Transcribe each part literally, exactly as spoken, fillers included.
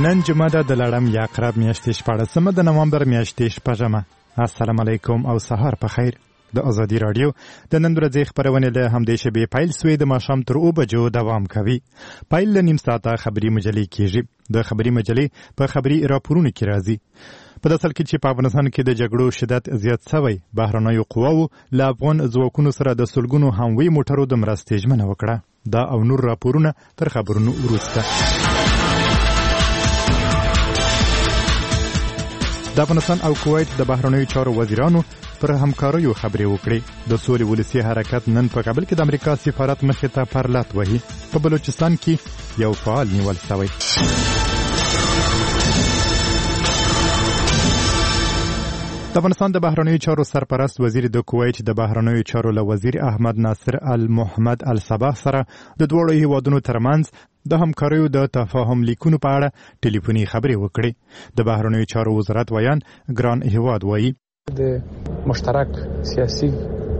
نن جمعه ده د لړم یا عقرب میاشتې شپاړسمه د نوامبر میاشتې شپږمه. السلام علیکم او سهار په خیر. د ازادي رادیو د نن ورځې خبرونه له همدې شبي پیل سوی د ماښام تر اوه بجو دوام کوي. پیل له نیم ساعته خبري مجلې کیږي. د خبري مجلې په خبري راپورونو کې راځي. په داسې حال کې چې په افغانستان کې د جګړو شدت زیات شوی، بهرنیو قواوو له افغان ځواکونو سره د سلګونو هموي موټرو د مرستې ژمنه وکړه. دا او نور راپورونه تر خبرونو وروسته. د افغانستان او کویت د بهرنیو چارو وزیرانو پر همکاریو خبرې وکړې. د سولې ولسي حرکت نن په کابل کې د امریکا سفارت مخې ته پرلط وهي. په بلوچستان کې یو فعال نیول شوی. د افغانستان د بهرنیو چارو سرپرست وزیر د کویت د بهرنیو چارو له وزیر احمد ناصر المحمد الصباح سره د دوړو هیوادونو ترمنځ د همکاریو د تفاهم لیکونو په اړه ټلیفوني خبرې وکړې. د بهرنیو چارو وزارت ویان ګران هیواد وایي د مشترک سیاسي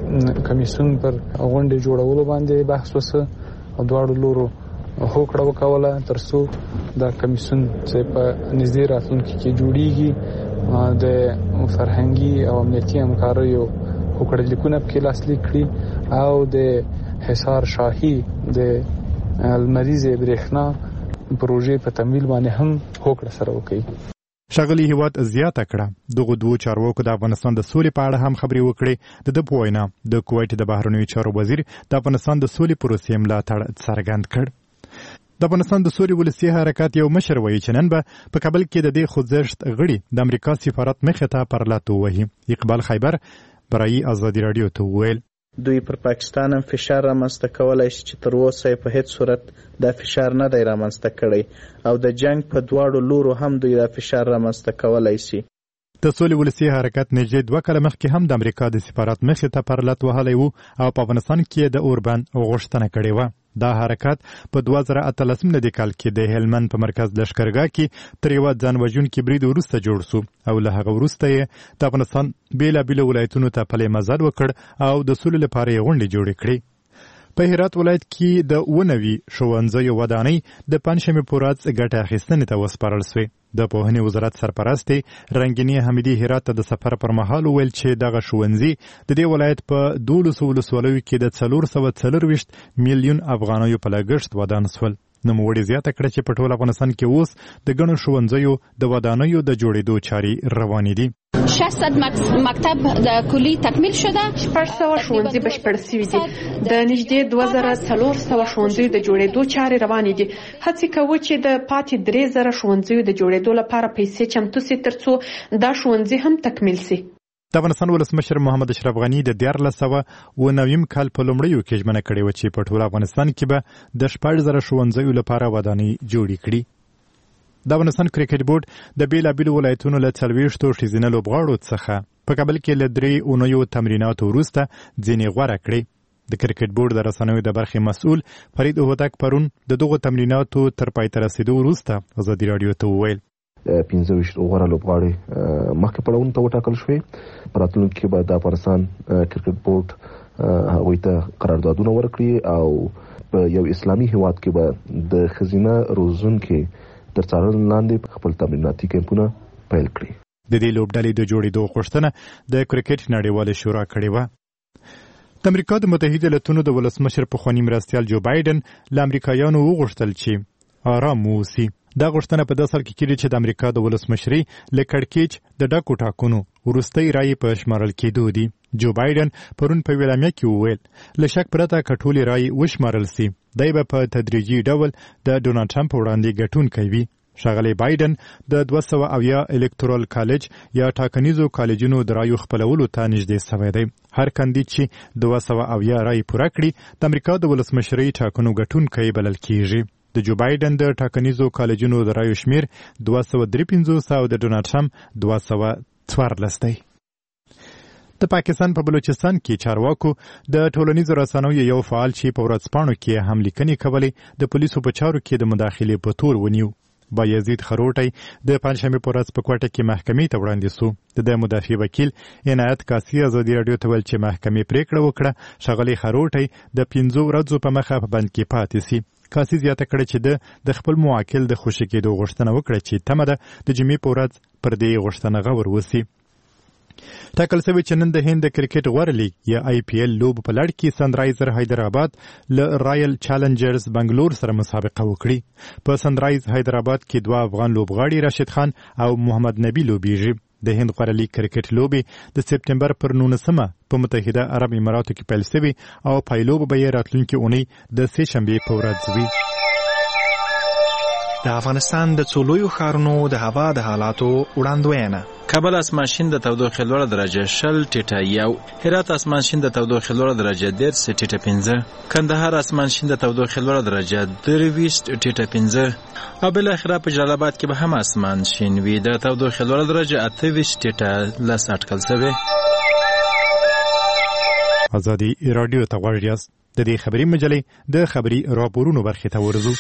کمیسیون پر غونډې جوړولو باندې بحث وسه او دواړو لورو هوکړه وکوله ترڅو د کمیسیون چې په نږدې راتلونکي کې جوړیږي د فرهنګي او امنیتي همکاریو هوکړه لیکونه په لاسلیک کړي او د حصار شاهي د المریض برېښنا پروژې په تمویل باندې هم هوکړه سره وکړي. ښاغلي هیواد زیاته کړه دغه دوه چارواکو د افغانستان د سولې په اړه هم خبرې وکړې. د ده په وینا د کویت د بهرنیو چارو وزیر د افغانستان د سولې پروسې ملاتړ څرګند کړ. د افغانستان د سولې ولسي حرکت یو مشر وایي چې نن به په کابل کې د دې خوځښت غړي د امریکا سفارت مخې ته پرلط ووهي. اقبال خیبر برای ازادي رادیو ته وویل دوی پر پاکستان هم فشار رامنځته کولی شي چې تر اوسه په هیڅ صورت دا فشار نه دی رامنځته کړی او د جنگ په دواړو لورو هم دوی دا فشار رامنځته کولی شي. د سولې ولسي حرکت نږدې دوه کاله مخکې هم د امریکا د سفارت مخې ته پرلط وهلی و او په افغانستان کې د اوربند غوښتنه کړې وه. دا حرکت په دوه زره اتلسم د کال کې د هلمند په مرکز لښکرګاه کې تر یوه ځان وژونکي برید وروسته جوړ شو او له هغه وروسته یې د افغانستان بیلابیلو ولایتونو ته پلی مزد وکړ او د سولې لپاره یې غونډې جوړې کړې. په هرات ولایت کې د اووه نوي ښوونځیو ودانۍ د پنجشنبې په ورځ ګټه اخیستنې ته وسپارل سوې. د پوهنې وزارت سرپرستې رنګینې حمیدي هرات ته د سفر پر مهال وویل چې دغه ښوونځي د دې ولایت په دولسو ولسوالیو کې د څلور سوه څلرویشت میلیون افغانیو په لګښت ودان شول. نوموړي زیاته کړه چې په ټول افغانستان کې اوس د ګڼو ښوونځیو د ودانیو د جوړېدو چارې روانې دي. ششصد مکتب د کلی تکمیل شده. شپږ سوه ښوونځي بشپړ شوي دي. د نږدې دوه زره څلور سوه ښوونځیو د جوړېدو چارې روانې دي. هڅې کوو چې د پاتې درې زره ښوونځیو د جوړېدو لپاره پیسې چمتو سي ترڅو دا ښوونځي هم تکمیل سي. د افغانستان ولسمشر محمد اشرف غني د دیارلس سوه اووه نویم کال په لومړیو کې ژمنه کړې وه چې په ټول افغانستان کې به د شپږ زره ښوونځیو لپاره ودانۍ جوړې کړي. د افغانستان کرکټ بورډ د بیلابیلو ولایتونو له څلوېښتو ښځینه لوبغاړو څخه په کابل کې له درې اونیو تمریناتو وروسته ځینې غوره کړې. د کرکټ بورډ د رسنیو د برخې مسؤل فرید هوتک پرون د دغو تمریناتو تر پای ته رسېدو وروسته ازادي راډیو ته وویل پنځه ویشت غوره لوبغاړي مخکې پړاوونو ته وټاکل شوې. په راتلونکي کې به د افغانستان کرکټ بورډ هغوی ته قراردادونه ورکړي او په یو اسلامي هیواد کې به د ښځینه روزونکي تر څارنې لاندې خپل تمریناتي کیمپونه پیل کړي. د دې لوبډلې د جوړېدو غوښتنه د کرکټ نړیوالې شورا کړې وه. د امریکا د متحده ایالتونو د ولسمشر پخواني مرستیال جو بایډن له امریکایانو وغوښتل چې آرام واوسي. دا غوښتنه په داسې حال کې کېږي چې د امریکا د ولسمشرۍ له کړکېچ د ډکو ټاکنو وروستۍ رایې په شمارل کېدو دي. جو بایډن پرون په اعلامیه کې وویل له شک پرته که ټولې رایې وشمارل سي دی به په تدریجي ډول د ډونالډ ټرمپ وړاندې ګټونکی وي. ښاغلی بایډن د دوه سوه اویا الکتورال کالج یا ټاکنیزو کالجونو د رایو خپلولو ته نږدې سوی دی. هر کاندید چې دوه سوه اویا رایې پوره کړي د امریکا د ولسمشرۍ ټاکنو ګټونکی بلل کېږي. د جو بایډن د ټاکنیزو کالجونو د رایو شمیر دوه سوه درې پنځوس او د ډونالډ ټرمپ دوه سوه څوارلس دی. د پاکستان په بلوچستان کې چارواکو د ټولنیزو رسنیو یو فعال چې په ورځپاڼو کې هم لیکنې کولې د پولیسو په چارو کې د مداخلې په تور ونیو. بایزید خروټی د پنجشنبې په ورځ په کوټه کې محکمې ته وړاندې شو. د د مدافع وکیل عنایت کاسي ازادي راډیو ته ویل چې محکمې پریکړه وکړه ښاغلی خروټی د پنځو ورځو په مخه په بند کې پاتې سي. کاسي زیاته کړه چې د خپل موکل د خوشی کېدو غوښتنه وکړه چې تمه ده د جمعې په ورځ پر دې غوښتنه غور وسی. ټاکل شوی چې نن د هند د کرکټ غوره لیګ یا آی پی ایل لوب په لړ کې سنرایزر حیدرآباد له رایل چالنجرز بنگلور سره مسابقه وکړي. په سنرایز حیدرآباد کې دوه افغان لوبغاړي راشد خان او محمد نبی لوبیږي. د هند غوره لیګ کرکټ لوبې د سپټمبر پر نولسمه په متحده عرب اماراتو کې پیل شوي او پایلوب به یې راتلونکې اونۍ د سې شنبې په ورځ وي. د افغانستان د څو لویو ښارونو د هوا د حالاتو وړاندوینه. کابل اسمانشین د تودوخې لوړه درجه شل ټیټه یو، هرات اسمانشین د تودوخې لوړه درجه دېرش ټیټه پنځه، کندهار اسمانشین د تودوخې لوړه درجه درویشت ټیټه پنځه او بالاخره په جلال آباد کې به هم اسمانشین وي د تودوخې لوړه درجه اته ویشت ټیټه لس اټکل شوی. ازادي رادیو ته غواړئ د دې خبري مجلې د خبري راپورونو برخې ته ورځو.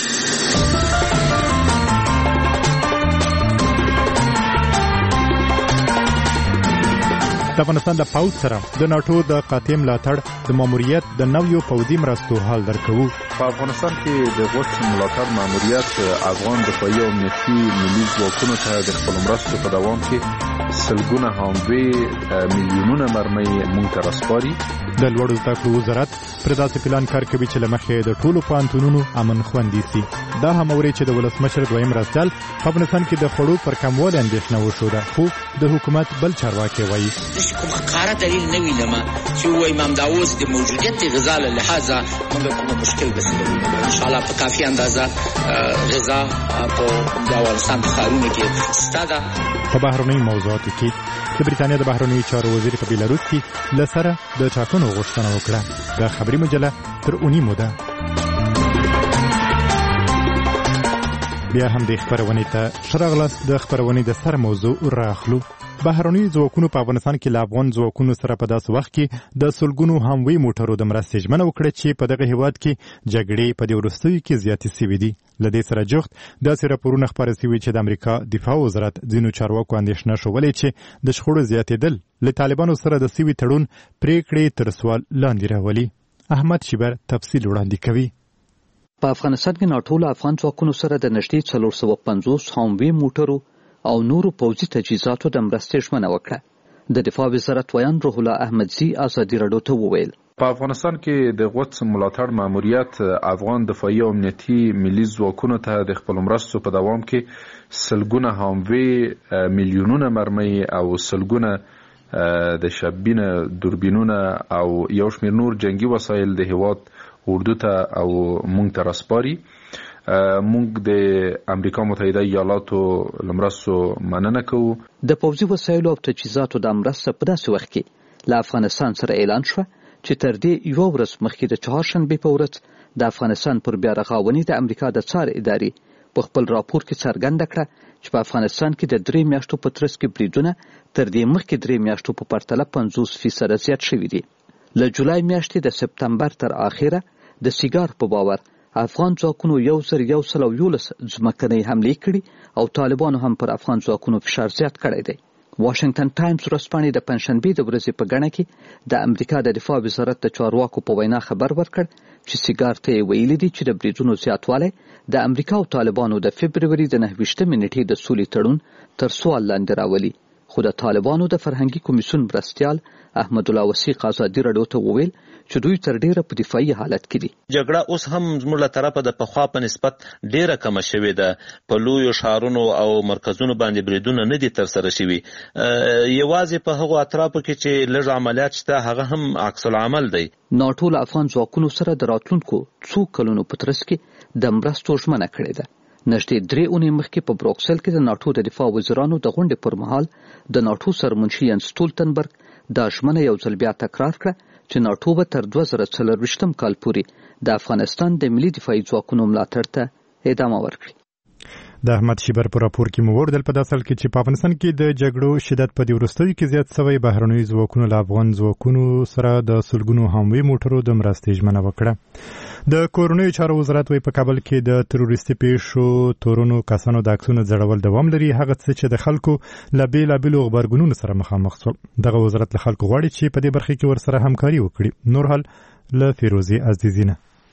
د افغانستان د پوځ سره د ناټو د قاطع ملاتړ د ماموریت د نویو پوځي مرستو حال درکوو. په افغانستان کې د غوښ ملاتړ ماموریت افغان دفاعي او امنیتي ملي ځواکونو ته د خپل مرستو په دوام کې سلګونه هاموي میلیونونه مرمۍ مونږ ته راسپاري. د لوړو زده کړو وزارت پر داسې پلان کار کوي چې له مخې د ټولو پوهنتونونو امن خوندي سي. دا هموري چې د ولسمشر دویم مرستیال په افغانستان کې د خوړو پر کموالي اندېښنه وښوده، خو د حکومت بل چارواکي وایي کوم ښکاره دلیل نه وینم چې وایي امام داوود د موجودیت غذا له لحاظه موږ کوم مشکل بس ان شاء الله په کافي اندازه غذا په د افغانستان ښارونو کې ستاده. په بهرنۍ موضوعاتو کې د بریتانیا د بهرنیو چارو وزیر په بیلاروس کې له سره د ټاکنو غوښتنه وکړه. د خبري مجله تر اونۍ موده بیا هم د خبرونې ته شرغلس د خبرونې د سر موضوع راخلو. بهرني ځواکونو په افغانستان کې له افغان ځواکونو سره په داسې وخت کې د سلګونو هموي موټرو د مرستې ژمنه وکړه چې په دغه هیواد کې جګړې په دې وروستیو کې زیاتې شوې دي. له دې سره جوخت داسې راپورونه خپاره شوي چې د امریکا دفاع وزارت ځینو چارواکو اندېښنه ښولې چې د شخړو زیاتېدل له طالبانو سره د سوي تړون پریکړې تر سوال لاندې راولي. احمد شیبر تفصیل وړاندې کوي. په افغانستان کې ناټو له افغان ځواکونو سره د نږدې څلور سوه پنځوس هموي موټرو او نورو پوځي تجهیزاتو د مرستې ژمنه وکړه. د دفاع وزارت ویان روح الله احمدزي ازادي راډیو ته وویل په افغانستان کې د غوڅ ملاتړ ماموریت افغان دفاعي او امنیتي ملي ځواکونو ته د خپل مرستو په دوام کې سلګونه هموي میلیونونه مرمۍ او سلګونه د شبینه دوربینونه او یو شمېر نور جنگي وسایل د هیواد اردو ته او مونږ ته راسپاري. مونږ د امریکا متحده ایالاتو لمرستو مننه کوو. د پوځي وسایلو او تجهیزاتو د مرسته په داسې وخت کې له افغانستان سره اعلان شو چې تر دې یو ورځ مخکې د چهارشنبې په ورځ د افغانستان پر بیا رغاونې د امریکا د څار ادارې په خپل راپور کې څرګنده کړه چې په افغانستان کې د درې میاشتو په ترڅ کې بریدونه تر دې مخکې درې میاشتو په پرتله پنځوس فیصده زیات شوي دي. له جولای میاشتې د سپتمبر تر اخره د سیګار په باور افغان ځواکونو یو زر یو سل او یولس ځمکنۍ حملې کړي او طالبانو هم پر افغان ځواکونو فشار زیات کړی دی. واشنگټن ټایمز ورځپاڼې د پنجشنبې د ورځې په ګڼه کې د امریکا د دفاع وزارت د چارواکو په وینا خبر ورکړ چې سیګار ته یې ویلي دي چې د بریدونو زیاتوالی د امریکا او طالبانو د فبروري د نهه ویشتمې نېټې د سولې تړون تر سوال لاندې راولي. خو د طالبانو د فرهنګي کمیسیون مرستیال احمد الله وثیق ازادي راډیو ته وویل چې دوی تر ډیره په دفاعي حالت کې دي. جګړه اوس هم زموږ له طرفه د پخوا په نسبت ډیره کمه شوې ده. په لویو ښارونو او مرکزونو باندې بریدونه نه دي ترسره شوي. یوازې په هغو اطرافو کې چې لږ عملیات شته هغه هم عکس العمل دی. ناټو له افغان ځواکونو سره د راتلونکو څو کلونو په ترڅ کې د مرستو ژمنه کړې ده. نږدې درې اونۍ مخکې په بروکسل کې د ناټو د دفاع وزیرانو د غونډې پر مهال د ناټو سرمنشي ینس سټولتنبرګ دا ژمنه یو ځل بیا تکرار کړه چې ناټو به تر دوه زره څلرویشتم کال پورې د افغانستان د ملي دفاعي ځواکونو ملاتړ ته ادامه ورکړي. د احمد شیبر په راپور کې مو وردل په داسل کې چې په افغانستان کې د جګړو شدت په دې وروستیو کې زیات شوی. بهرنوي ځواکونو له افغان ځواکونو سره د سلګونو هموي موټرو د مرستې ژمنه وکړه. د کورنیو چارو وزارت وایي په کابل کې د تروریستي پیښو تورونو کسانو د عکسونو ځړول دوام لري، هغه څه چې د خلکو له بېلابېلو غبرګونونو سره مخامخ شول. دغه وزارت له خلکو غواړي چې په دې برخه کې ورسره همکاري وکړي. نور حال له فیروزي عزیزینه.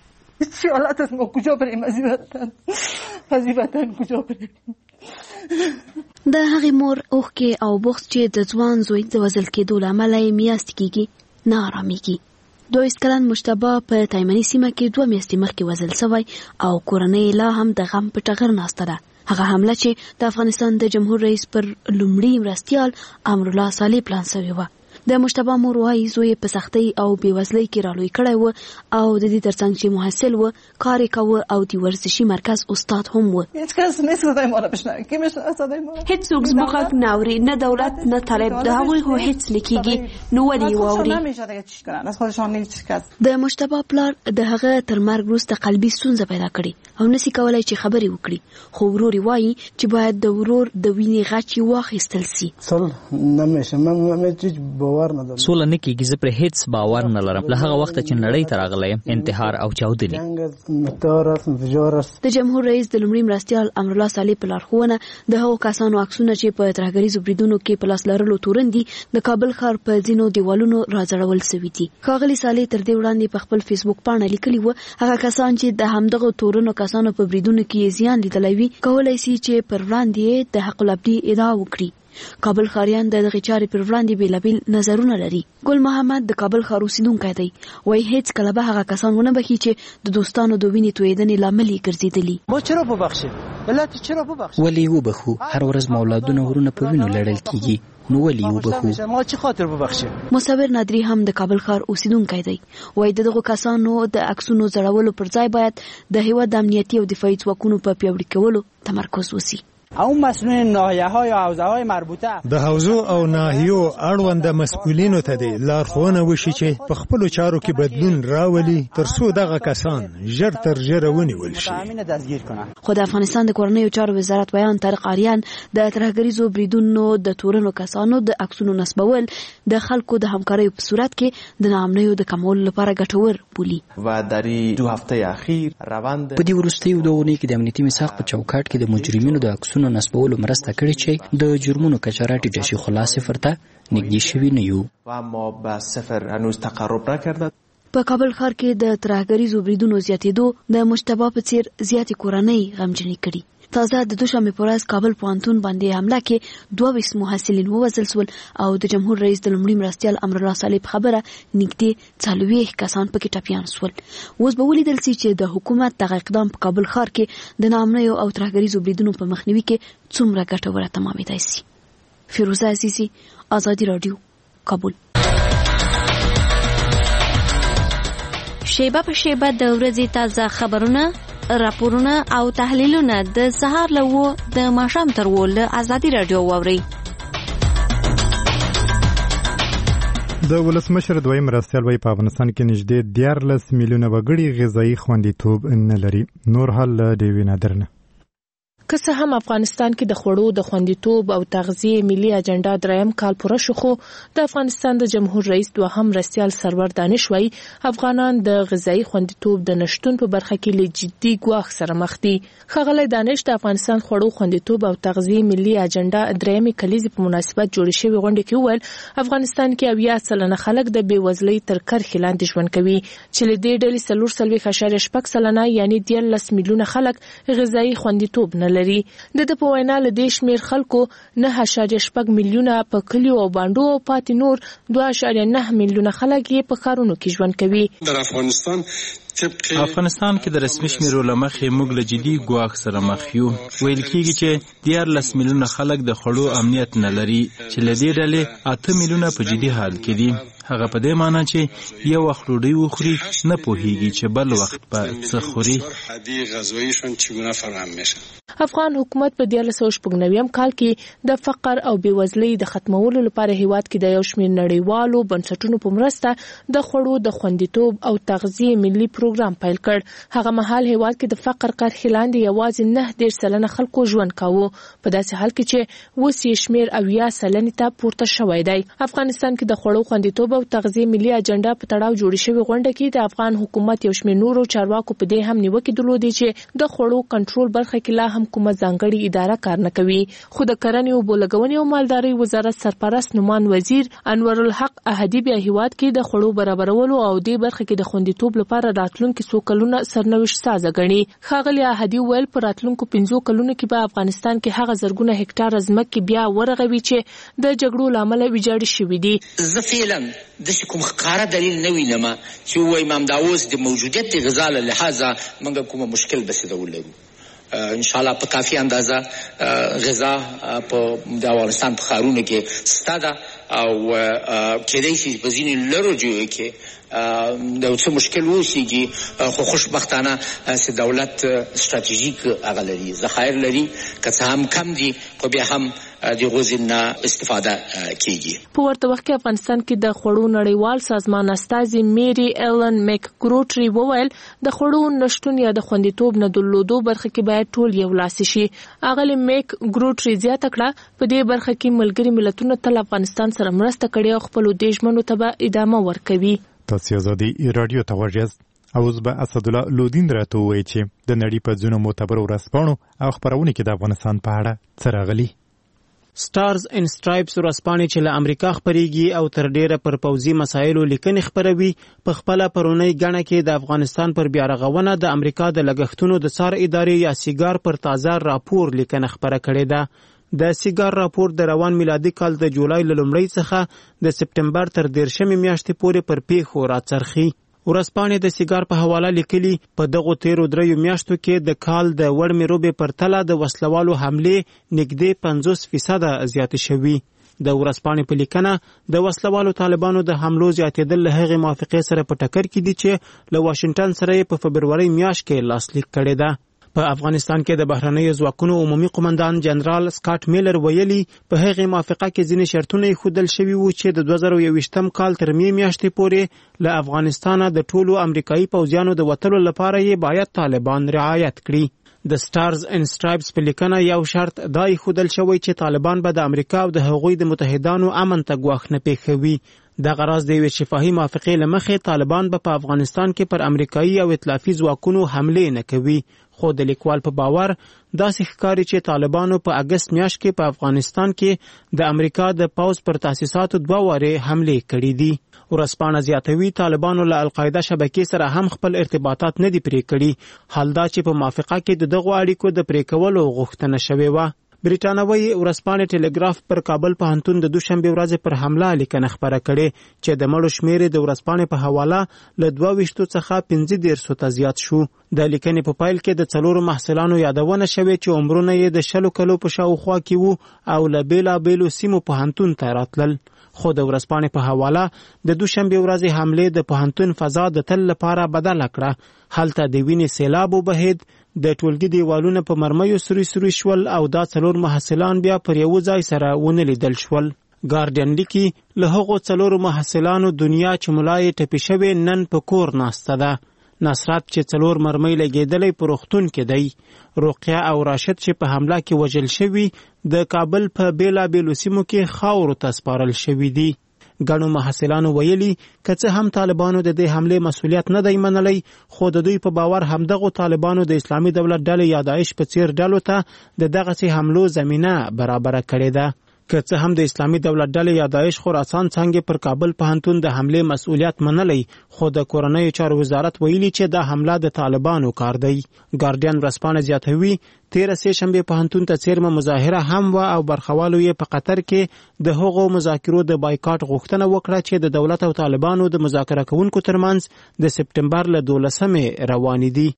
چی حالت است؟ ما کجا بریم از این وطن؟ از این وطن کجا بریم؟ د هغې مور اوښکې او بغض چې د ځوان زوی د وژل کېدو له امله یې میاشتې کېږي نه ارامېږي. دوه ویشت کلن مجتبی په تایمني سیمه کې دوه میاشتې مخکې وژل شوی او کورنۍ لا هم د غم په ټغر ناسته ده. هغه حمله چې د افغانستان د جمهور رئیس پر لومړي مرستیال امرالله صالح پلان شوې وه. د مجتبی مور وایي زوی په سختۍ او بېوزلۍ کې رالوی کړی و او د دې ترڅنګ چې محصل و کار یې کوه او د ورزشي مرکز استاد هم و. هیڅ څوک زموږ غږ نه اوري، نه دولت نه طالب، د هغوی خو هیڅ نه کېږي، نو ولې یې واوري؟ د مجتبی پلار د هغه تر مرګ وروسته قلبي ستونزه پیدا کړې او نسي کولی چې خبرې وکړي، خو ورور یې وایي چې باید د ورور د وینې غچ یې واخیستل سي. سوله نه کېږي، زه پرې هیڅ باور نه لرم. له هغه وخته چې نړۍ ته راغلی یم انتحار او چاودنې. د جمهور رئیس د لومړي مرستیال امرالله صالح په لارښوونه د هغو کسانو عکسونه چې په ترهګریزو بریدونو کې په لاس لرلو تورن دي د کابل ښار په ځینو دیوالونو راځړول سوي دي. ښاغلي صالح تر دې وړاندې په خپل فیسبوک پاڼه لیکلي و هغه کسان چې د همدغو تورنو کسانو په بریدونو کې زیان لیدلی وي کولی سي چې پر وړاندې د حق الابدي ادعا وکړي. کابل ښاریان د دغې چارې پر وړاندې بېلابېل نظرونه لري. ګل محمد د کابل ښار اوسېدونکی دی، وایي هېڅ کله به هغه کسان ونه بخي چې د دوستانو د وینې تویېدنې لامل یې ګرځېدلي. ولې یې وبخو؟ هر ورځ مو اولادونه ورونه په وینو لړل کېږي، نو ولې یې وبخو؟ مصور نادري هم د کابل ښار اوسېدونکی دی، وایي د دغو کسانو د عکسونو ځړولو پر ځای باید د هېواد د امنیتي او دفاعي ځواکونو په پیاوړي کولو تمرکز وسي. او مسئولین ناحیه های او حوزه های مربوطه د حوزو او ناحیو اړوند مسؤلینو ته دی لارښوونه وشي چې په خپلو چارو کې بدلون راولي ترڅو دغه کسان ژر تر ژره ونیول شي. خو د افغانستان د کورنیو چارو وزارت بیان طارق آریان د ترهګریزو بریدونو د تورنو کسانو د عکسونو نصبول د خلکو د همکاریو په صورت کې د ناامنیو د کمولو لپاره ګټور بولي. و در دو هفته اخیر روند په دې وروستیو دوه اونۍ کې د امنیتي میثاق په چوکاټ کې د مجرمینو د عکسونو نصبولو مرسته کړې چې د جرمونو کچه راټیټه شي، خو لا صفر ته نږدې شوي نه یو. و اما به صفر هنوز تقرب نکرده. په کابل ښار کې د ترهګریزو بریدونو زیاتېدو د مجتبی په څېر زیاتې کورنۍ غمجنې کړي. تازه د دوشنبې په ورځ کابل پوهنتون باندې حمله کې دوه ویشت محصلین ووژل شول او د جمهور رئیس د لومړي مرستیال امرالله صالح په خبره نږدې څلوېښت کسان پکې ټپیان شول. اوس به ولیدل سي چې د حکومت دغه اقدام په کابل ښار کې د ناامنیو او ترهګریزو بریدونو په مخنیوي کې څومره ګټوره تمامېدای سي. فیروزه عزیزي، ازادي راډیو، کابل. شیبه په شیبه د ورځې تازه خبرونه، راپورونه او تحلیلونه د سهار له اوه د ماښام تر اوه له ازادي راډیو واورئ. د ولسمشر دویم مرستیال وایي په افغانستان کې نږدې دیارلس میلیونه وګړي غذایي خوندیتوب نه لري. نور حال له ډیوې نادر نه. که څه هم افغانستان کې د خوړو د خوندیتوب او تغذیه ملي اجنډا دریم کال پوره شو، خو د افغانستان د جمهور رئیس دوهم مرستیال سرور دانش وایي افغانان د غذایي خوندیتوب د نشټون په برخه کې له جدي ګواښ سره مخ دي. ښاغلی دانش د افغانستان خوړو خوندیتوب او تغذیه ملي اجنډا درېیمې کلیزې په مناسبت جوړې شوې غونډې کې وویل افغانستان کې اویا سلنه خلک د بېوزلۍ تر کرښې لاندې ژوند کوي، چې له دې ډلې څلور څلوېښت اعشاریه شپږ سلنه یعنې دیارلس میلیونه خلک غذایي خوندیتوب نه لري. د د په وینا له دې شمېر خلکو نه اعشاریه شپږ میلیونه په کلیو او بانډو او پاتې نور دوه اعشاریه نه میلیونه خلک یې په ښارونو کې ژوند کوي. در افغانستان افغانستان کې د رسمي شمیرو له مخې موږ له جدي ګواښ سره مخ یو. ویل کېږي چې دیارلس میلیونه خلک د خوړو امنیت نه لري، چې له دې ډلې اته میلیونه په جدي حال کې دي. هغه په دې معنی چې یو وخت ډوډۍ وخوري نه پوهیږي چې بل وخت په څه خوري. افغان حکومت په دیارلس سوه شپږ نوېم کال کې د فقر او بېوزلۍ د ختمولو لپاره هیواد کې د یو شمېر نړیوالو بنسټونو په مرسته د خوړو د خوندیتوب او تغذیې ملي پروګرام پیل کړ. هغه مهال هیواد کې د فقر کرښې لاندې یوازې نه دېرش سلنه خلکو ژوند کاوه، په داسې حال کې چې اوس یې شمېر اویا سلنې ته پورته شوی دی. افغانستان کې د خوړو خوندیتوب او تغذیې ملي اجنډا په تړاو جوړې شوې غونډه کې د افغان حکومت یو شمېر نورو چارواکو په دې هم نیوکې درلودې چې د خوړو کنټرول برخه کې لا هم کومه ځانګړې اداره کار نه کوي. خو د کرنې، اوبو لګونې او مالدارۍ وزارت سرپرست نومان وزیر انور الحق احدي بیا هیواد کې د خوړو برابرولو او دې برخه کې د خوندیتوب لپاره راتلونکي راتلونکو څو کلونه سرنوشت سازه ګڼي. ښاغلي احدي ویل په راتلونکو پنځو کلونو کې به افغانستان کې هغه زرګونه هکټاره ځمکې بیا ورغوي چې د جګړو له امله ویجاړې شوي دي. زه فعلا داسې کوم ښکاره دلیل نه وینم چې ووایم همدا اوس د موجودیت د غذا له لحاظه موږ کومه مشکل به څه ډول لرو. انشاءالله په کافي اندازه غذا په د افغانستان په ښارونو کې شته ده او کېدای شي په ځینې لرو ځایو کې د څه مشکل واوسیږي، خو خوشبختانه چې دولت ستراتیژیک هغه لري، ذخایر لري، که څه هم کم دي خو بیا هم د غوزین نه استفاده کیږي. په ورته وخت کې افغانستان کې د خوړو نړیوال سازمان استازي میری ایلن میک ګروټري وویل د خوړو نشتون یا د خوندیتوب نه درلودو برخه کې باید ټول یو لاس شي. اغلی میک ګروټري زیاته کړه په دې برخه کې ملګري ملتونو تل افغانستان سره مرسته کړې او خپل د ژمنو ته به ادامه ورکوي. تاسو ازادي رادیو ته ورجاست. اوس به اسدالله لودین راته وایي چې د نړۍ په ځینو معتبرو ورځپاڼو او خپرونو کې د افغانستان په اړه څه راغلي. سټارز ان سټرایپس ورځپاڼې چې له امریکا خپریږي او تر ډیره پر پوځي مسایلو لیکنې خپروي په خپله پرونی ګڼه کې د افغانستان پر بیارغونه د امریکا د لګښتونو د څار ادارې یا سیګار پر تازه راپور لیکنه خپره کړې ده. د سیګار راپور د روان میلادي کال د جولای له لومړۍ څخه د سپټمبر تر دیرشمې میاشتې پورې پر پیښو راڅرخي. ورځپاڼې د سیګار په حواله لیکلي په دغو تیرو دریو میاشتو کې د کال د وړمې روبې پرتله د وسلوالو حملې نږدې پنځوس فیصده زیاتې شوي. د ورځپاڼې په لیکنه د وسلوالو طالبانو د حملو زیاتېدل له هغې موافقې سره په ټکر کې دي چې له واشنګټن سره یې په فبرورۍ میاشت کې لاسلیک کړې ده. په افغانستان کې د بهرنیو ځواکونو عمومي قومندان جنرال سکاټ میلر ویلي په هغې موافقه کې ځینې شرطونه ایښودل شوي وو چې د دوه زره یوویشتم کال تر مې میاشتې پورې له افغانستانه د ټولو امریکایي پوځیانو د وتلو لپاره یې باید طالبان رعایت کړي. د سټارز ان سټرایپس په لیکنه یو شرط دا ایښودل شوی چې طالبان به د امریکا او د هغوی د متحدانو امن ته ګواښ نه پېښوي. دغه راز د یوې شفاهي موافقې له مخې طالبان به په افغانستان کې پر امریکایي او ائتلافي ځواکونو حملې نه کوي. خو د لیکوال په باور داسې ښکاري چې طالبانو په اګست میاشت کې په افغانستان کې د امریکا د پوځ پر تاسیساتو دوه وارې حملې کړي دي. ورځپاڼه زیاتوي طالبانو له القاعده شبکې سره هم خپل ارتباطات نه دي پرې کړي، حال دا چې په موافقه کې د دغو اړیکو د پرې کولو غوښتنه شوې وه. بریټانوي ورځپاڼې ټلګراف پر کابل پوهنتون د دوشنبې ورځې پر حمله لیکنه خپره کړې چې د مړو شمېر د ورځپاڼې په حواله له دوه ویشتو څخه پنځه دېرشو ته زیات شو. د لیکنې په پایل کې د څلورو محصلانو یادونه شوې چې عمرونه یې د شلو کلو په شاوخوا کې وو او له بېلابېلو سیمو پوهنتون ته راتلل. خو د ورځپاڼې په حواله د دوشنبې ورځې حملې د پوهنتون فضا د تل لپاره بدله کړه. هلته د وینې سیلاب وبهید، د ټولګي دیوالونه په مرمیو سروي سروي شول او دا څلور محصلان بیا پر یو ځای سره ونه لیدل شول. ګارډین لیکي له هغو څلورو محصلانو دنیا چې ملا یې ټپي شوې نن په کور ناسته ده. نصرت چې څلور مرمۍ لګېدلی په روغتون کې دی. رقیه او راشد چې په حمله کې وژل شوي د کابل په بېلابېلو سیمو کې خاورو ته سپارل شوي دي. ګڼو محصلانو ویلي که څه هم طالبانو د دې حملې مسؤلیت نه دی منلی، خو د دوی په باور همدغو طالبانو د اسلامي دولت ډلې یا داعش په څیر ډلو ته د دغسې حملو زمینه برابره کړې ده. که څه هم د اسلامي دولت ډلې یا داعش خراسان څانګې پر کابل پوهنتون د حملې مسؤلیت منلی، خو د کورنیو چارو وزارت ویلي چې دا حمله د طالبانو کار دی. ګارډین ورځپاڼه زیاتوي تیره سې شنبې پوهنتون ته څیرمه مظاهره هم وه او برخوالو یې په قطر کې د هغو مذاکرو د بایکاټ غوښتنه وکړه چې د دولت او طالبانو د مذاکره کوونکو ترمنځ د سپټمبر له دولسمې روانې دي.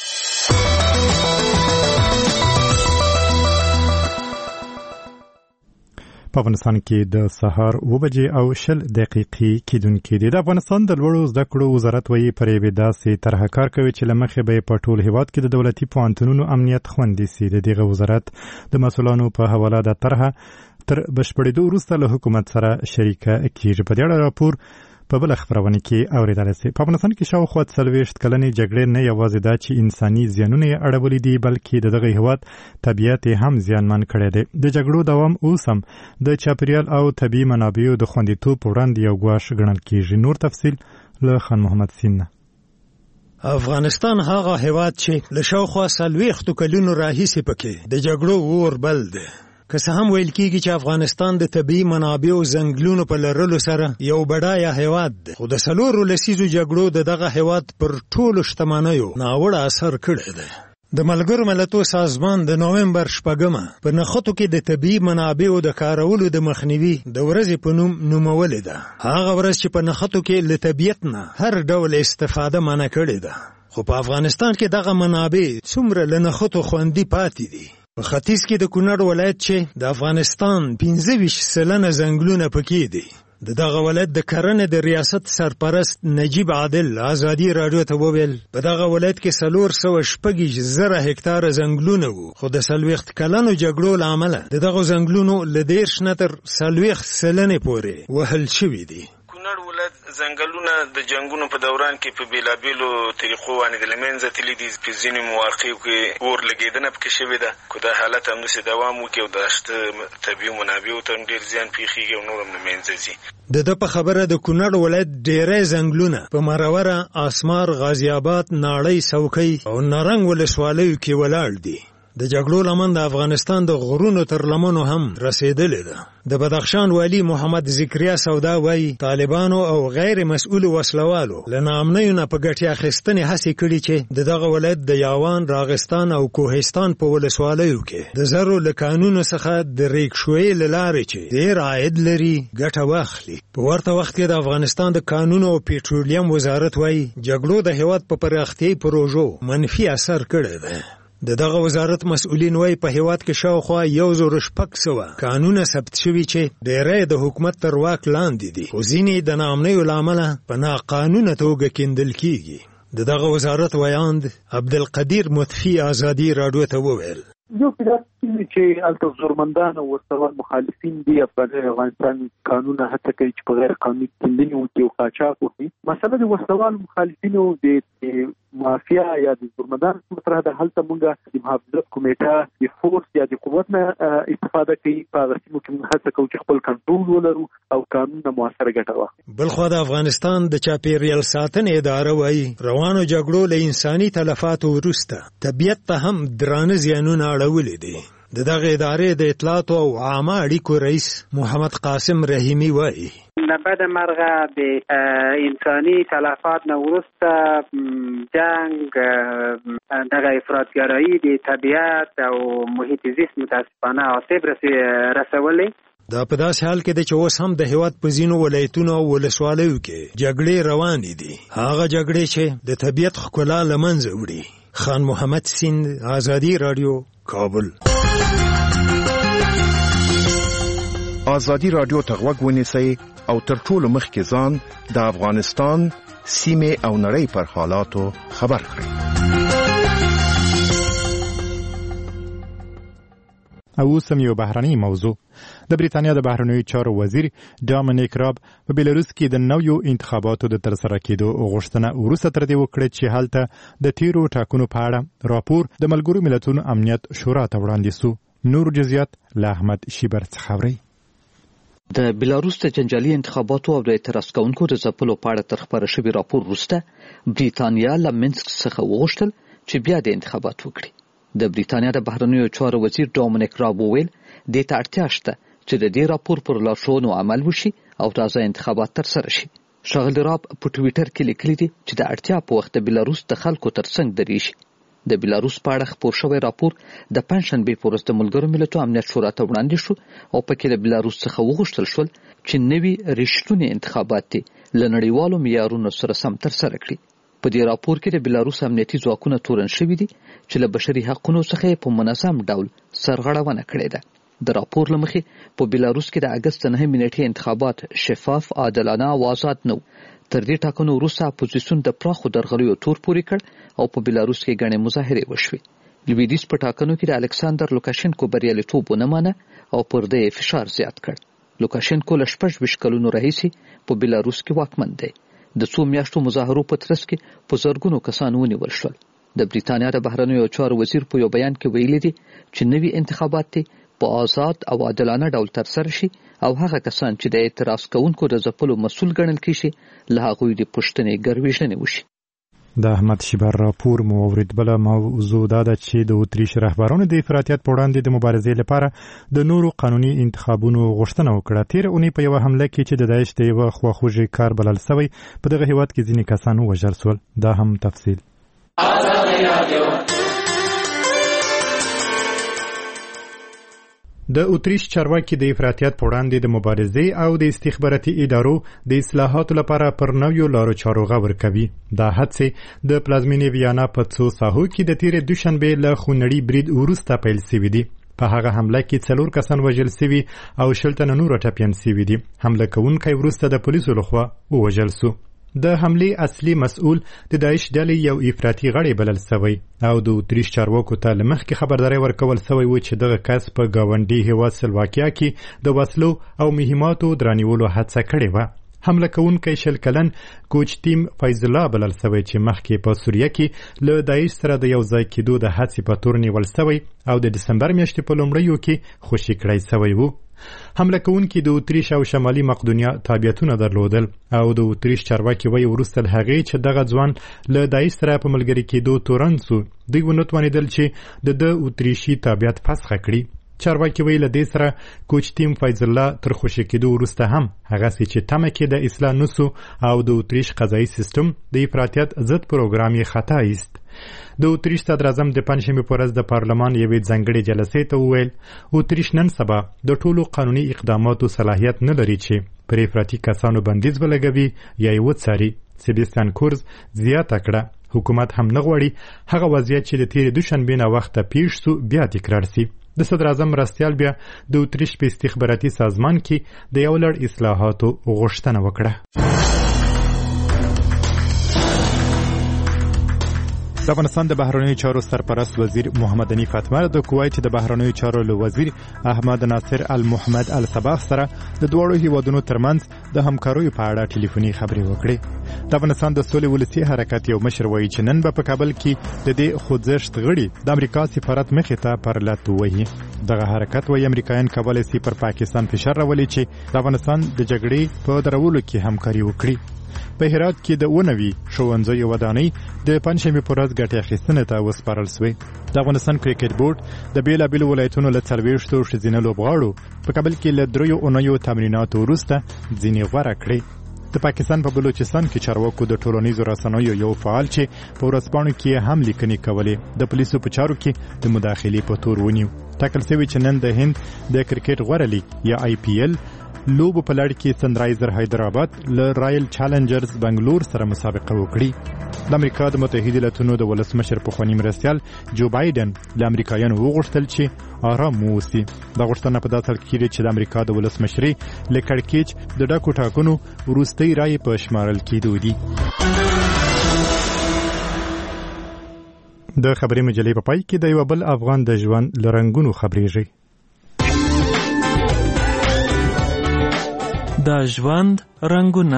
په افغانستان کې د سهار اوه بجې او شل دقیقې کیدونکې دي. د افغانستان د لوړو زده کړو وزارت وایي پر یوې داسې طرحه کار کوي چې له مخې به په ټول هیواد کې د دولتي پوهنتونونو امنیت خوندي سي. د دغه وزارت د مسؤلانو په حواله د طرحه تر بشپړېدو وروسته له حکومت سره شریکه کیږي. په دې اړه راپور په بله خپرونه کې اورېدلی سي. په افغانستان کې شاوخوا څلوېښت کلنې جګړې نه یوازې دا چې انساني زیانونه یې اړولي دي، بلکې د دغه هېواد طبیعت یې هم زیانمن کړی دی. د جګړو دوام اوس هم د چاپېریال او طبیعي منابعو د خوندیتوب په وړاندې یو ګواښ ګڼل کېږي. نور تفصیل له خان محمد سین نه. افغانستان هغه هېواد چې له شاوخوا څلوېښتو کلونو راهیسې پکې د جګړو اور بل دی. که څه هم ویل کېږي چې افغانستان د طبیعي منابعو ځنګلونو په لرلو سره یو بډایه هیواد دی، خو د څلورو لسیزو جګړو د دغه هیواد پر ټولو شتمنیو ناوړه اثر کړی دی. د ملګرو ملتونو سازمان د نومبر شپږمه په نښتو کې د طبیعي منابعو د کارولو د مخنیوي د ورځې په نوم نومولې ده. هغه ورځ چې په نښتو کې له طبیعت نه هر ډول استفاده منع کړې ده. خو په افغانستان کې دغه منابع څومره له نښتو خوندي پاتې دي. په ختیځ کې د کونړ ولایت چې د افغانستان پنځه ویشت سلنه ځنګلونه پکې دي، د دغه ولایت د کرنې د ریاست سرپرست نجیب عادل ازادي راډیو ته وویل په دغه ولایت کې څلور سوه شپږ زره هکتاره ځنګلونه وو، خو د څلوېښت کلنو جګړو له امله د دغو ځنګلونو له دېرش نه تر څلوېښت سلنې پورې وهل شوي دي. کونړ ولایت ځنګلونه د جنګونو په دوران کې په بیلابیلو طریقو باندې د له منځه تللي دي. په ځینې مواقعو کې اور لګېدنه پکې شوې ده، که دا حالت همداسې دوام وکړي او د شته طبیعي منابعو ته هم ډېر زیان پېښېږي او نور هم له منځه ځي. د ده په خبره د کونړ ولایت ډېری ځنګلونه په مروره، اسمار، غازي آباد، ناړۍ، څوکۍ او نارنګ ولسوالیو کې ولاړ دي. د جګړو لمن د افغانستان د غرونو تر لمنو هم رسیدلې ده. د بدخشان والی محمد ذکریا سودا وایي طالبانو او غیر مسؤلو وسلوالو له ناامنیو نه په ګټې اخیستنې هڅې کړي چې د دغه ولایت د یاوان، راغستان او کوهستان په ولسوالیو کې د زرو له کانونو څخه د ریکشویې له لارې چې ډېر عاید لري ګټه واخلي. په ورته وخت کې د افغانستان د کانونو او پیټرولیم وزارت وایي جګړو د هیواد په پراختیایي پروژو منفي اثر کړی دی. د دغه وزارت مسؤلین وایي په هیواد کې شاوخوا یو زر شپږ سوه قانونه ثبت شوي چې ډېری د حکومت تر واک لاندې دي، خو ځینې د ناامنیو له امله په ناقانونه توګه کیندل کیږي. د دغه وزارت ویاند عبدالقدیر مطفي ازادي راډیو ته وویل یو پیدا چې الته زورمندان او ورسره مخالفین دي په افغانستان قانون هڅه کوي چې په غیر قانوني کیندنې وکړي او قاچاق وکړي. مسله د ورسره مخالفینو د مافیا یا د زورمندان مطرح ده. هلته موږ د محافظت کمیټه د فورس یا د قوت نه استفاده کوي، په هغه سیمو کې موږ هڅه کوو چې خپل کنټرول ولرو او قانون نه مؤثره ګټه واخلو. بلخوا د افغانستان د چاپیریال ساتنې اداره وایي روانو جګړو له انساني تلفاتو وروسته طبیعت ته هم درانه زیانونه اړولي دي. د دغه ادارې د اطلاعاتو او عامه اړیکو رئیس محمد قاسم رحیمی وایي نه بعد مرغه د انساني تلفات نه وروسته جنگ، دغه افراطګرایي د طبیعت او محیط زیست متاسفانه آسیب رسولی. دا په داسې حال کې دی چې اوس هم د هیواد په ځینو ولایتونو او ولسوالیو کې جګړې روانې دي، هغه جګړې چې د طبیعت ښکلا له منځه وړي. خان محمد سیند، ازادي راډیو، کابل. ازادي راډیو ته غوږ ونیسئ او تر ټولو مخکې ځان د افغانستان سیمې او نړۍ پر حالاتو خبر کړئ. او اوس هم یو بهرنۍ موضوع. د بریتانیا د بهرنیو چارو وزیر ډامینیک راب په بیلاروس کې د نویو انتخاباتو د ترسره کېدو غوښتنه وروسته تر دې وکړه چې هلته د تیرو ټاکنو په اړه راپور د ملګرو ملتونو امنیت شورا ته وړاندې سو. نور جزئیات له احمد شیبر څخه اورئ. د بیلاروس د جنجالي انتخاباتو او د اعتراض کوونکو د ځپلو په اړه تر خپاره شوي راپور وروسته بریتانیا له منسک څخه وغوښتل چې بیا د انتخابات وکړي. د بریتانیا د بهرنیو چارو وزیر ډامینیک راب وویل دې ته اړتیا شته چې د دې راپور پر لارښوونو عمل وشي او تازه انتخابات ترسره شي. ښاغلي راب په ټویټر کې لیکلي دي چې د اړتیا په وخت د بیلاروس د خلکو ترڅنګ درېږي. د بیلاروس په اړه خپور شوی راپور د پنجشنبې په ورځ د ملګرو ملتونو امنیت شورا ته وړاندې شو او پکې د بیلاروس څخه وغوښتل شول چې نوي رښتونی انتخابات دي له نړیوالو معیارونو سره سم ترسره کړي. په دې راپور کې د بیلاروس امنیتي ځواکونه تورن شوي دي چې له بشري حقونو څخه په منظم ډول سرغړونه کړې ده. د راپور له مخې په بیلاروس کې د اګست نهمې نیټې انتخابات شفاف، عادلانه او آزاد نه و. تر دې ټاکنو وروسته اپوزیسیون د پراخو درغلیو تور پورې کړ او په بیلاروس کې ګڼې مظاهرې وشوې. لویدیځ په ټاکنو کې د الکساندر لوکاشنکو بریالیتوب ونه مانه او پر ده یې فشار زیات کړ. لوکاشنکو له شپږ ویشت کلونو راهیسې په بیلاروس کې واکمن دی. د څو میاشتو مظاهرو په ترڅ کې په زرګونو کسان ونیول شول. د بریتانیا د بهرنیو چارو وزیر په یو بیان کې ویلي دي چې نوي انتخابات دي په آزاد او عادلانه ډول ترسره شي او هغه کسان چې د اعتراض کوونکو د ځپلو مسؤل ګڼل کیږي له هغوی د پوښتنې ګرویږنې وشي. د احمد شیبر راپور مو اورید. بله موضوع دا ده چې د اتریش رهبرانو د افراطیت په وړاندې د مبارزې لپاره د نورو قانوني انتخابونو غوښتنه وکړه. تېره اونۍ په یوه حمله کې چې د داعش د یوه خواخوږي کار بلل سوی په دغه هېواد کې ځینې کسان ووژل سول. دا هم تفصیل. د اتریش چارواکي د افراطیت په وړاندې د مبارزې او د استخباراتي ادارو د اصلاحاتو لپاره پر نویو لارو چارو غور کوي. دا هڅې د پلازمینې ویانا په څو ساحو کې د تېرې دوشنبې له خونړي برید وروسته پیل سوي دي. په هغه حمله کې څلور کسان وژل سوي او شل تنه نور ټپیان سوي دي. حمله کوونکی وروسته د پولیسو لخوا ووژل سو. د حملې اصلي مسؤل د داعش ډلې یو افراطي غړی بلل سوی او د اتریش چارواکو ته له مخکې خبرداری ورکول سوی و چې دغه کس په ګاونډي هېواد سلواکیا کې د وسلو او مهماتو درانیولو هڅه کړې وه. حمله کوونکی شل کلن کوچ ټیم فیض الله بلل سوی چې مخکې په سوریه کې له داعش سره د یو ځای کېدو د هڅې په تور نیول سوی او د دسمبر میاشتې په لومړیو کې خوشي کړی سوی و. حمله کوونکي د اتریش او شمالي مقدونیا تابعیتونه درلودل او د اتریش چارواکي وایي وروسته له هغې چې دغه ځوان له داعش سره په ملګري کېدو تورن سو دوی ونه توانېدل چې د ده اتریشي تابعیت فسخه کړي. چارواکي وایي له دې سره کوچ ټیم فیض الله تر خوشي کېدو وروسته هم هغسې چې تمه کې د اصلاح نسو او د اتریش قضایي سیستم د افراطیت ضد پروګرام یې خطا ایست. د اتریش صدر اعظم د پنجشنبې په ورځ د پارلمان یوې ځانګړې جلسې ته وویل اتریش نن سبا د ټولو قانوني اقداماتو صلاحیت نه لري چې پر افراطي کسانو بندیز ولګوي یا یې وڅاري. سیباستیان کورز زیاته کړه حکومت هم نه غواړي هغه وضعیت چې د تېرې دوشنبې نه وخته پیښ سو بیا تکرار سي. د صدر اعظم مرستیال بیا د اتریش په استخباراتي سازمان کې د یو لړ اصلاحاتو غوښتنه وکړه. د افغانستان د بهرنیو چارو سرپرست وزیر محمد حنیف اتمر د کویت د بهرنیو چارو له وزیر احمد ناصر المحمد الصباغ سره د دواړو هیوادونو ترمنځ د همکاریو په اړه ټلیفوني خبرې وکړې. د افغانستان د سولې ولسي حرکت یو مشر وایي چې نن به په کابل کې د دې خوځښت غړي د امریکا سفارت مخې ته پر لات ووهي. دغه حرکت وایي امریکایان کولی شي پر پاکستان فشار راولي چې د افغانستان د جګړې په درولو کې همکاري وکړي. په هرات کې د اونوي ښوونځیو ودانۍ د پنجشنبې په ورځ ګټې اخیستنې ته وسپارل سوې. د افغانستان کرکټ بورډ د بېلابېلو ولایتونو له څلوېښتو ښځینه لوبغاړو په کابل کې له دریو اونیو تمریناتو وروسته ځینې غوره کړې. د پاکستان په بلوچستان کې چارواکو د ټولنیزو رسنیو یو فعال چې په ورځپاڼو کې هم لیکنې کولې د پولیسو په چارو کې د مداخلې په تور ونیو. ټاکل شوي چې نن د هند د کرکټ غوره لیګ یا آی پی ایل لوبو په لړ کې سنرایزر حیدرآباد له رایل چالنجرز بنگلور سره مسابقه وکړي. د امریکا د متحده ایالاتونو د ولسمشر پخواني مرستیال جو بایدن له امریکایانو وغوښتل چې آرام واوسي. دا غوښتنه په داسې حال کې کېږي چې د امریکا د ولسمشرۍ له کړکېچ د ډکو ټاکنو وروستۍ رایې په شمارل کېدو دي. د خبري مجلې په پای کې د یو بل افغان د ژوند له رنګونو خبرېږي. د ژوند رنګونه.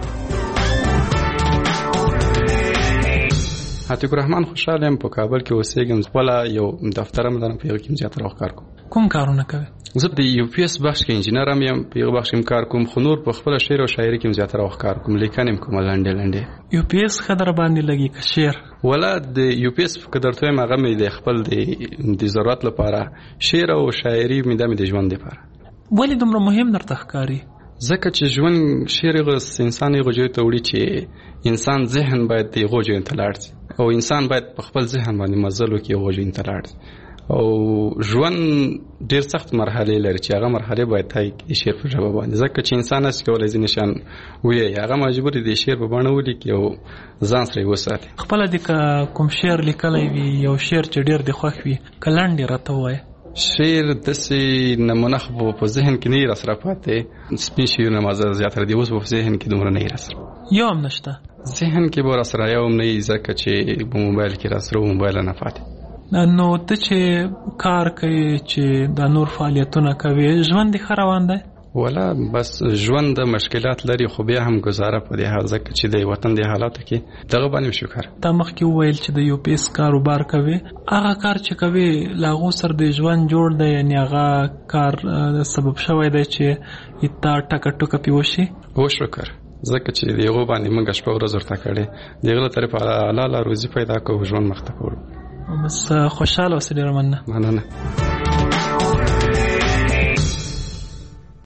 عتیق الرحمن خوشاله یم په کابل کې اوسېږم. خپله یو دفتر هم لرم په هغه کې زیاتره وخت کار کوم. کوم کارونه کوئ؟ زه د یو پی اس بخش کې انجینر هم یم په هغه بخش کې کار کوم خو نور په خپله شعر او شاعري کې زیاتره وخت کار کوم. لیکنې هم کوم لنډې لنډې. یو پی اس ښه در باندې لګي که شعر؟ ولا د یو پی اس که درته وایم هغه مې د خپل د ضرورت لپاره شعر او شاعري مې دا مې د ژوند لپاره. ولې دومره مهم درته ښکاري؟ ځکه چې ژوند شعر یې انسان یې غوجوي ته وړي چې انسان ذهن باید د غوجوي ته لاړ شي او انسان باید په خپل ذهن باندې مزل وکړي او غوجوي ته لاړ شي. او ژوند ډېر سخت مرحلې لري چې هغه مرحلې باید طی کړي شعر په ژبه باندې. ځکه چې انسان هسې کولی ځینې شیان ووایي هغه مجبور دی د شعر په بڼه ولیکي او ځان سره یې وساتي. خپله دې که کوم شعر لیکلی وي یو شعر چې ډېر دې خوښ وي که لنډ یې راته ووایه. شعر داسې نمونه خو په ذهن کې نه یې راسره پاتې. سپین شعرونه ما زیاتره دي اوس په ذهن کې دومره نه یې راسره. یو هم نشته ذهن کې به راسره یو هم نه یي ځکه چې په موبایل کې راسره و موبایل نه پاتې. نو ته چې کار کوي چې دا نور فعالیتونه کوي ژوند دې ښه روان دی؟ ولا بس ژوند د مشکلات لري خو بیا هم گزاره په دې حال ځکه چې د وطن د حالاتو کې دغه باندې شکر. تا مخکې وویل چې د یو پیس کاروبار کوي. هغه کار چې کوي له هغو سره د ژوند جوړ دی یعنې هغه کار سبب شوی دی چې تا ټکه ټوکه پې وشي؟ او شکر ځکه چې دیغه باندې موږ شپه ورځ ورته کړې دیغه تر په حلاله روزي پیدا کوو ژوند مخ ته کوو بس خوشاله اوسې ډېره مننه مننه